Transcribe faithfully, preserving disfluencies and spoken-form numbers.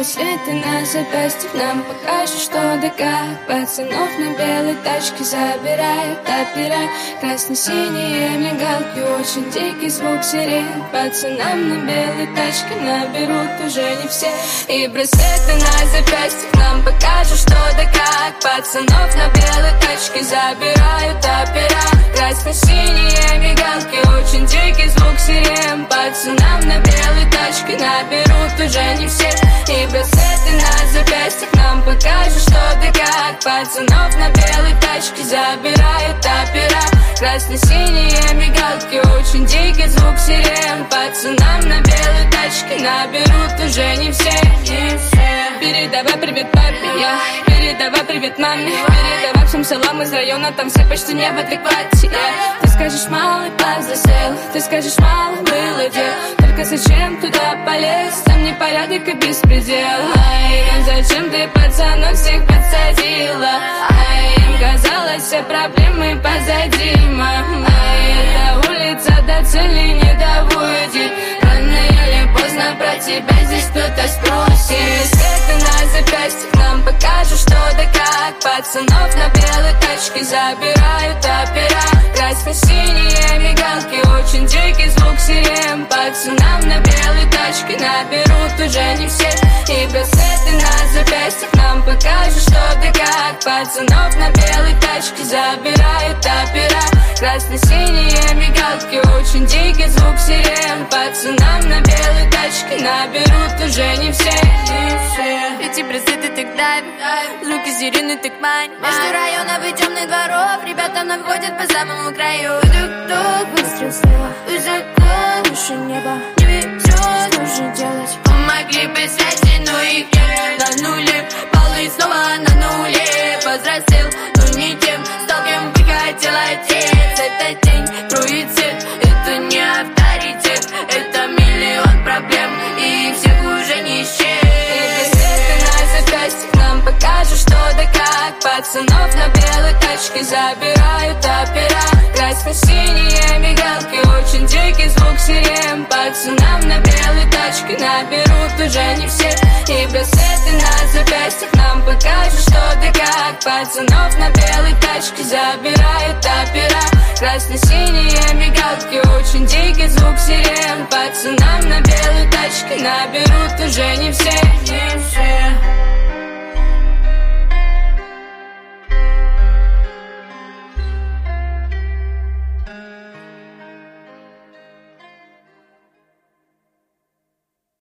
браслеты на запястьях нам покажут, что да как. Пацанов на белой тачке забирают опера. Красно-синие мигалки, очень дикий звук сирен. Пацанам на белой тачке наберут уже не все. И браслеты на запястьях нам покажут, что да как. Пацанов на белой тачке забирают опера. Красно-синие мигалки, очень дикий звук сирен. Пацанам на белой тачке наберут уже не все. И браслеты на запястьях нам покажут, что да как. Пацанов на белой тачке забирают опера. Красно-синие мигалки, очень дикий звук сирен. Пацанам на белой тачке наберут уже не все, не все. Передавай привет папе, я передавай привет маме. Передавай всем салам из района, там все почти не в адеквате, я. Ты скажешь, малый повзрослел, ты скажешь, мало было дел. Только зачем туда полез, там непорядок и беспредел. Ай, зачем ты пацанов всех подсадила? Ай, им казалось, все проблемы позади, мам. Ай, эта улица до цели не доводит. Рано или поздно про тебя здесь кто-то спросит. Света на запястьях нам покажут, что да как. Пацанов на белой тачке забирают опера. Красно-синие мигалки, очень дикий звук сирен. Пацанам на белой тачке наберут уже не все. И браслеты на запястьях нам покажут, что да как. Пацанов на белой тачке забирают опера. Красно-синие мигалки, очень дикий звук сирен. Пацанам на белой тачке наберут уже не все, не все. Эти браслеты так давят, звуки сирены так манят. Между районов и темных дворов ребята находят по самому краю. Тук-тук, выстрел слева, высоко выше неба. Не везет, нужно делать. Помогли бы связи, но их нет. На нуле, баллы снова на нуле. Повзрослел, но не тем, стал кем бы хотел отец. Это тень, кроет свет, это не авторитет. Это миллион проблем, и их всех уже не счесть. На запястьях нам покажут, что да как. Пацанов на белой тачке забирают опера. Красно-синие мигалки, очень дикий звук сирен. Пацанам на белой тачке наберут уже не все. И браслеты на запястьях нам покажут, что да как. Пацанов на белой тачке забирают опера. Красно-синие мигалки, очень дикий звук сирен. Пацанам на белой тачке наберут уже не все, не все.